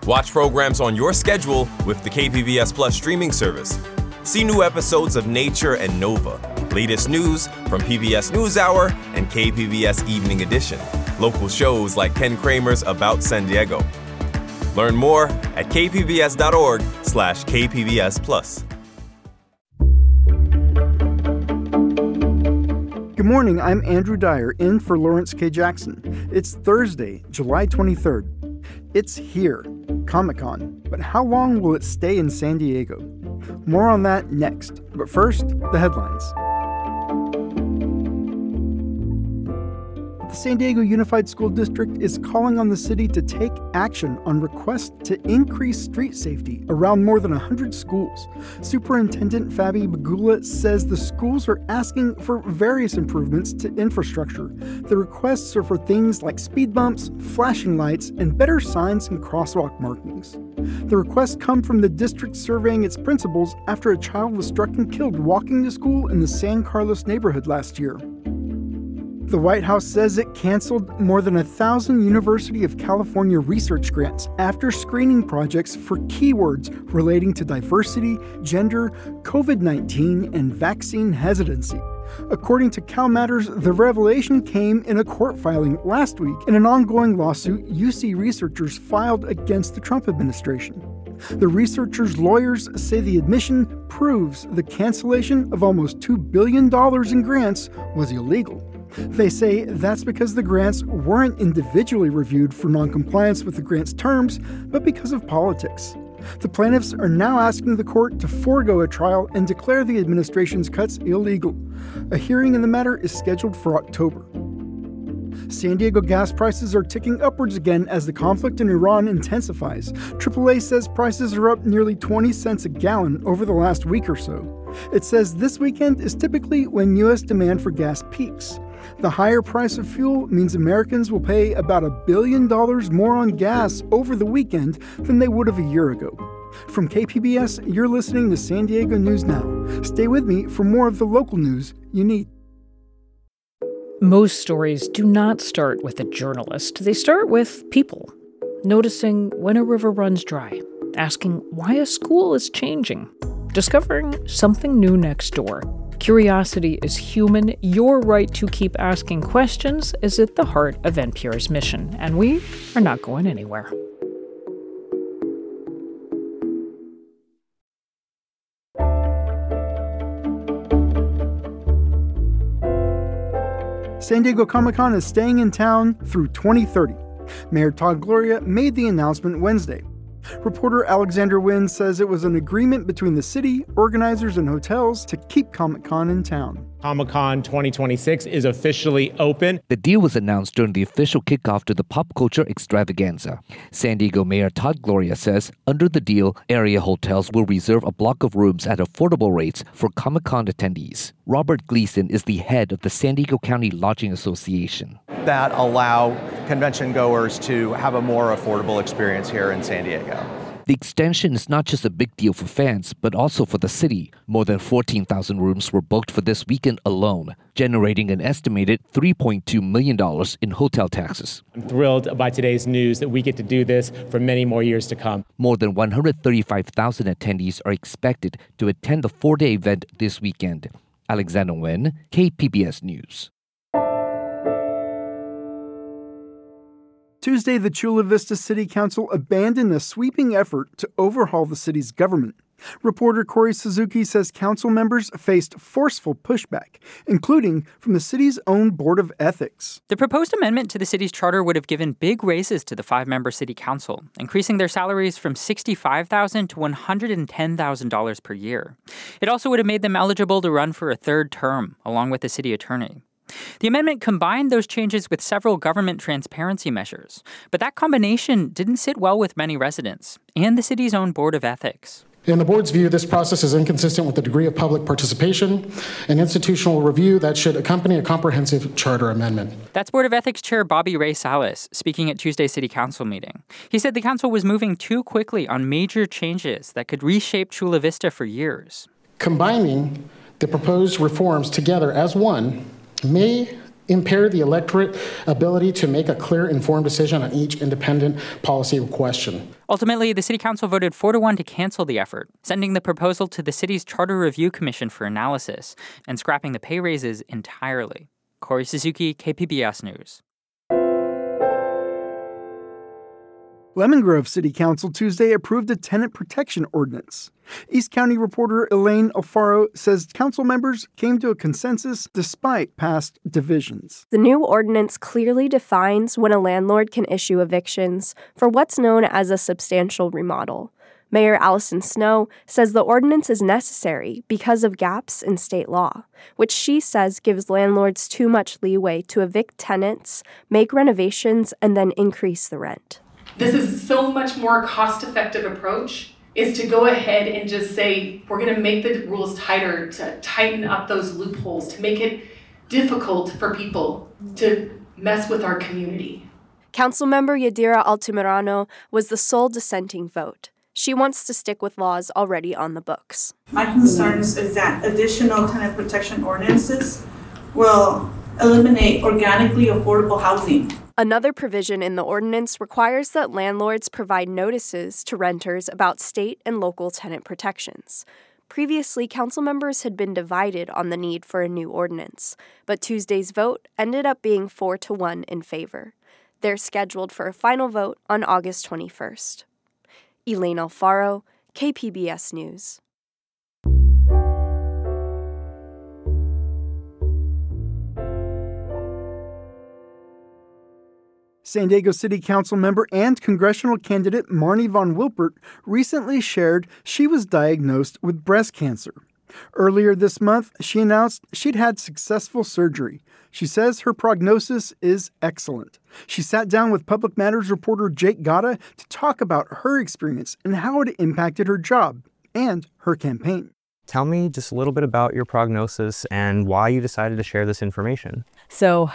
Watch programs on your schedule with the KPBS Plus streaming service. See new episodes of Nature and Nova, latest news from PBS NewsHour and KPBS Evening Edition, local shows like Ken Kramer's About San Diego. Learn more at kpbs.org/KPBS Plus. Good morning, I'm Andrew Dyer, in for Lawrence K. Jackson. It's Thursday, July 23rd. It's here, Comic-Con. But how long will it stay in San Diego? More on that next. But first, the headlines. The San Diego Unified School District is calling on the city to take action on requests to increase street safety around more than 100 schools. Superintendent Fabi Bagula says the schools are asking for various improvements to infrastructure. The requests are for things like speed bumps, flashing lights, and better signs and crosswalk markings. The requests come from the district surveying its principals after a child was struck and killed walking to school in the San Carlos neighborhood last year. The White House says it canceled more than 1,000 University of California research grants after screening projects for keywords relating to diversity, gender, COVID-19, and vaccine hesitancy. According to CalMatters, the revelation came in a court filing last week in an ongoing lawsuit UC researchers filed against the Trump administration. The researchers' lawyers say the admission proves the cancellation of almost $2 billion in grants was illegal. They say that's because the grants weren't individually reviewed for noncompliance with the grant's terms, but because of politics. The plaintiffs are now asking the court to forego a trial and declare the administration's cuts illegal. A hearing in the matter is scheduled for October. San Diego gas prices are ticking upwards again as the conflict in Iran intensifies. AAA says prices are up nearly 20 cents a gallon over the last week or so. It says this weekend is typically when U.S. demand for gas peaks. The higher price of fuel means Americans will pay about $1 billion more on gas over the weekend than they would have a year ago. From KPBS, you're listening to San Diego News Now. Stay with me for more of the local news you need. Most stories do not start with a journalist. They start with people, noticing when a river runs dry, asking why a school is changing, discovering something new next door. Curiosity is human. Your right to keep asking questions is at the heart of NPR's mission, and we are not going anywhere. San Diego Comic-Con is staying in town through 2030. Mayor Todd Gloria made the announcement Wednesday. Reporter Alexander Wynn says it was an agreement between the city, organizers, and hotels to keep Comic-Con in town. Comic-Con 2026 is officially open. The deal was announced during the official kickoff to the pop culture extravaganza. San Diego Mayor Todd Gloria says under the deal, area hotels will reserve a block of rooms at affordable rates for Comic-Con attendees. Robert Gleason is the head of the San Diego County Lodging Association. That allow convention goers to have a more affordable experience here in San Diego. The extension is not just a big deal for fans, but also for the city. More than 14,000 rooms were booked for this weekend alone, generating an estimated $3.2 million in hotel taxes. I'm thrilled by today's news that we get to do this for many more years to come. More than 135,000 attendees are expected to attend the four-day event this weekend. Alexander Nguyen, KPBS News. Tuesday, the Chula Vista City Council abandoned a sweeping effort to overhaul the city's government. Reporter Corey Suzuki says council members faced forceful pushback, including from the city's own Board of Ethics. The proposed amendment to the city's charter would have given big raises to the five-member city council, increasing their salaries from $65,000 to $110,000 per year. It also would have made them eligible to run for a third term, along with the city attorney. The amendment combined those changes with several government transparency measures, but that combination didn't sit well with many residents and the city's own Board of Ethics. In the board's view, this process is inconsistent with the degree of public participation and institutional review that should accompany a comprehensive charter amendment. That's Board of Ethics Chair Bobby Ray Salas speaking at Tuesday's City Council meeting. He said the council was moving too quickly on major changes that could reshape Chula Vista for years. Combining the proposed reforms together as one may impair the electorate ability to make a clear, informed decision on each independent policy question. Ultimately, the City Council voted 4-1 to cancel the effort, sending the proposal to the city's Charter Review Commission for analysis and scrapping the pay raises entirely. Corey Suzuki, KPBS News. Lemon Grove City Council Tuesday approved a tenant protection ordinance. East County reporter Elaine Alfaro says council members came to a consensus despite past divisions. The new ordinance clearly defines when a landlord can issue evictions for what's known as a substantial remodel. Mayor Allison Snow says the ordinance is necessary because of gaps in state law, which she says gives landlords too much leeway to evict tenants, make renovations, and then increase the rent. This is so much more cost-effective approach is to go ahead and just say, we're going to make the rules tighter, to tighten up those loopholes, to make it difficult for people to mess with our community. Councilmember Yadira Altamirano was the sole dissenting vote. She wants to stick with laws already on the books. My concerns is that additional tenant protection ordinances will eliminate organically affordable housing. Another provision in the ordinance requires that landlords provide notices to renters about state and local tenant protections. Previously, council members had been divided on the need for a new ordinance, but Tuesday's vote ended up being 4-1 in favor. They're scheduled for a final vote on August 21st. Elaine Alfaro, KPBS News. San Diego City Council member and congressional candidate Marnie Von Wilpert recently shared she was diagnosed with breast cancer. Earlier this month, she announced she'd had successful surgery. She says her prognosis is excellent. She sat down with Public Matters reporter Jake Gata to talk about her experience and how it impacted her job and her campaign. Tell me just a little bit about your prognosis and why you decided to share this information. So,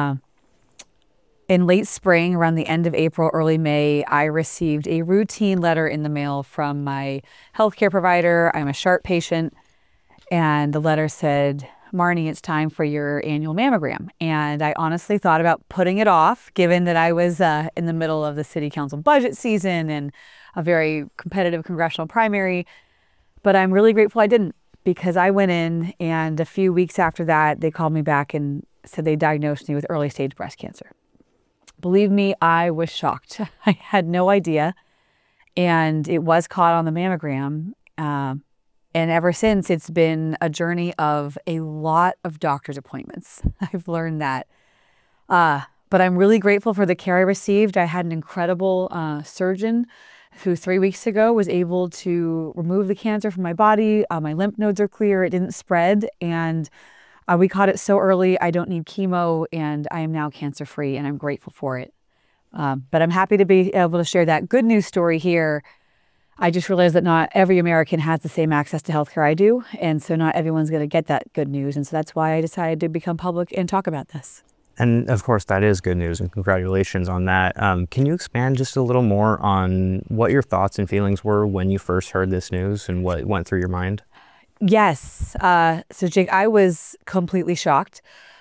in late spring, around the end of April, early May, I received a routine letter in the mail from my healthcare provider. I'm a SHARP patient, and the letter said, Marnie, it's time for your annual mammogram. And I honestly thought about putting it off, given that I was in the middle of the city council budget season and a very competitive congressional primary. But I'm really grateful I didn't, because I went in, and a few weeks after that, they called me back and said they diagnosed me with early stage breast cancer. Believe me, I was shocked. I had no idea. And it was caught on the mammogram. And ever since, it's been a journey of a lot of doctor's appointments. I've learned that. But I'm really grateful for the care I received. I had an incredible surgeon who 3 weeks ago was able to remove the cancer from my body. My lymph nodes are clear. It didn't spread. And we caught it so early, I don't need chemo, and I am now cancer-free, and I'm grateful for it. But I'm happy to be able to share that good news story here. I just realized that not every American has the same access to healthcare I do, and so not everyone's going to get that good news, and so that's why I decided to become public and talk about this. And of course, that is good news, and congratulations on that. Can you expand just a little more on what your thoughts and feelings were when you first heard this news and what went through your mind? Yes. So Jake, I was completely shocked.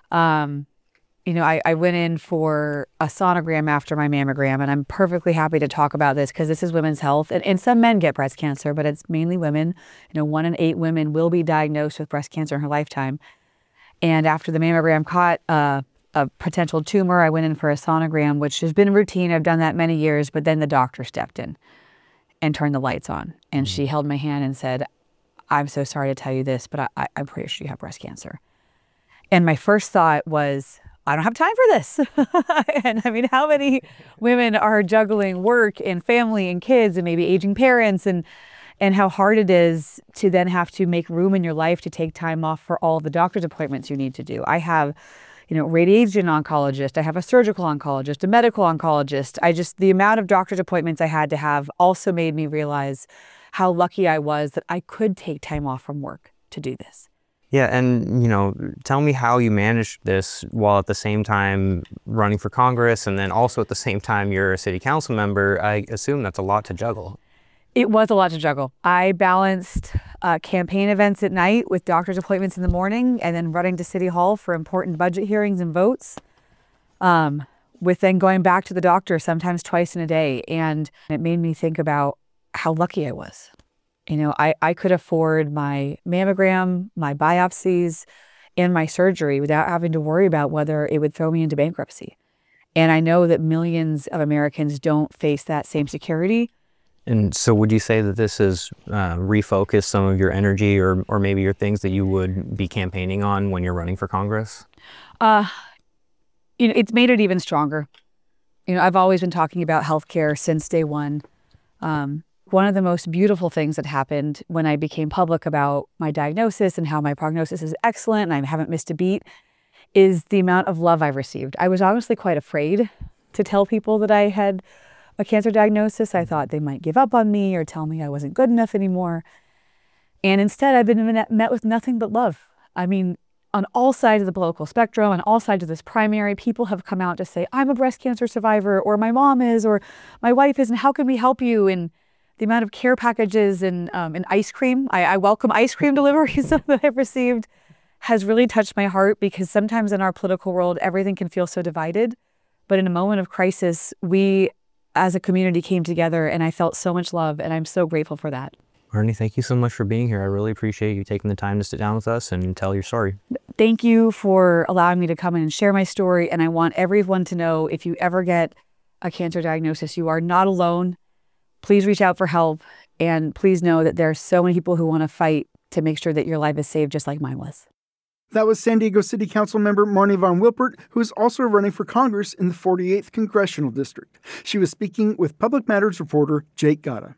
I went in for a sonogram after my mammogram, and I'm perfectly happy to talk about this because this is women's health. And some men get breast cancer, but it's mainly women. 1 in 8 women will be diagnosed with breast cancer in her lifetime. And after the mammogram caught a potential tumor, I went in for a sonogram, which has been routine. I've done that many years, but then the doctor stepped in and turned the lights on. And she held my hand and said, I'm so sorry to tell you this, but I'm pretty sure you have breast cancer. And my first thought was, I don't have time for this. And I mean, how many women are juggling work and family and kids and maybe aging parents, and how hard it is to then have to make room in your life to take time off for all the doctor's appointments you need to do. I have, radiation oncologist, I have a surgical oncologist, a medical oncologist. The amount of doctor's appointments I had to have also made me realize how lucky I was that I could take time off from work to do this. Yeah, and, tell me how you managed this while at the same time running for Congress, and then also at the same time you're a city council member. I assume that's a lot to juggle. It was a lot to juggle. I balanced campaign events at night with doctor's appointments in the morning and then running to City Hall for important budget hearings and votes, with then going back to the doctor sometimes twice in a day. And it made me think about how lucky I was. You know, I could afford my mammogram, my biopsies, and my surgery without having to worry about whether it would throw me into bankruptcy. And I know that millions of Americans don't face that same security. And so would you say that this has refocused some of your energy or maybe your things that you would be campaigning on when you're running for Congress? It's made it even stronger. I've always been talking about healthcare since day one. One of the most beautiful things that happened when I became public about my diagnosis and how my prognosis is excellent and I haven't missed a beat is the amount of love I've received. I was honestly quite afraid to tell people that I had a cancer diagnosis. I thought they might give up on me or tell me I wasn't good enough anymore. And instead, I've been met with nothing but love. I mean, on all sides of the political spectrum, on all sides of this primary, people have come out to say, I'm a breast cancer survivor, or my mom is, or my wife is, and how can we help you? And the amount of care packages and ice cream, I welcome ice cream deliveries that I've received, has really touched my heart, because sometimes in our political world, everything can feel so divided. But in a moment of crisis, we as a community came together, and I felt so much love, and I'm so grateful for that. Marnie, thank you so much for being here. I really appreciate you taking the time to sit down with us and tell your story. Thank you for allowing me to come in and share my story. And I want everyone to know, if you ever get a cancer diagnosis, you are not alone. Please reach out for help. And please know that there are so many people who want to fight to make sure that your life is saved, just like mine was. That was San Diego City Council member Marnie Von Wilpert, who is also running for Congress in the 48th Congressional District. She was speaking with Public Matters reporter Jake Gatta.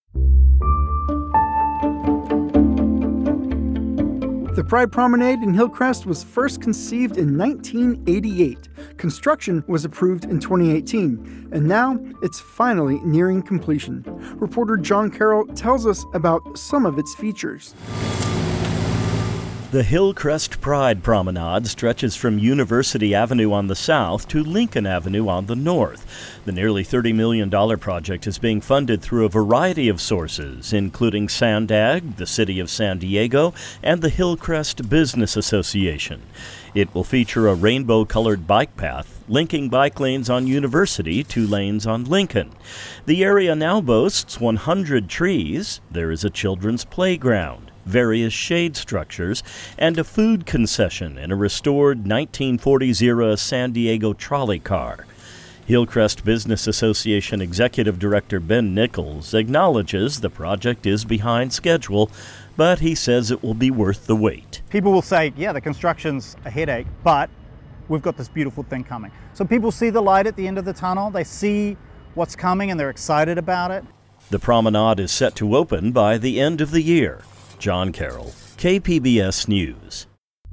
The Pride Promenade in Hillcrest was first conceived in 1988. Construction was approved in 2018, and now it's finally nearing completion. Reporter John Carroll tells us about some of its features. The Hillcrest Pride Promenade stretches from University Avenue on the south to Lincoln Avenue on the north. The nearly $30 million project is being funded through a variety of sources, including SANDAG, the City of San Diego, and the Hillcrest Business Association. It will feature a rainbow-colored bike path, linking bike lanes on University to lanes on Lincoln. The area now boasts 100 trees. There is a children's playground, various shade structures, and a food concession in a restored 1940s-era San Diego trolley car. Hillcrest Business Association Executive Director Ben Nichols acknowledges the project is behind schedule, but he says it will be worth the wait. People will say, yeah, the construction's a headache, but we've got this beautiful thing coming. So people see the light at the end of the tunnel, they see what's coming, and they're excited about it. The promenade is set to open by the end of the year. John Carroll, KPBS News.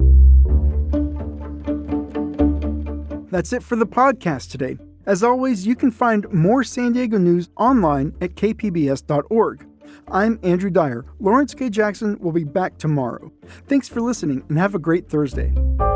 That's it for the podcast today. As always, you can find more San Diego news online at kpbs.org. I'm Andrew Dyer. Lawrence K. Jackson will be back tomorrow. Thanks for listening and have a great Thursday.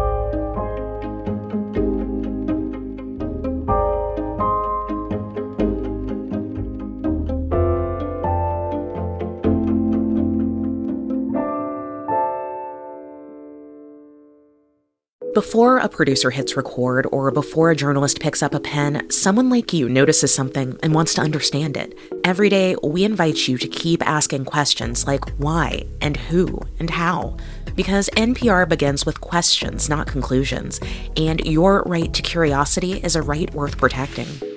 Before a producer hits record or before a journalist picks up a pen, someone like you notices something and wants to understand it. Every day, we invite you to keep asking questions like why and who and how. Because NPR begins with questions, not conclusions. And your right to curiosity is a right worth protecting.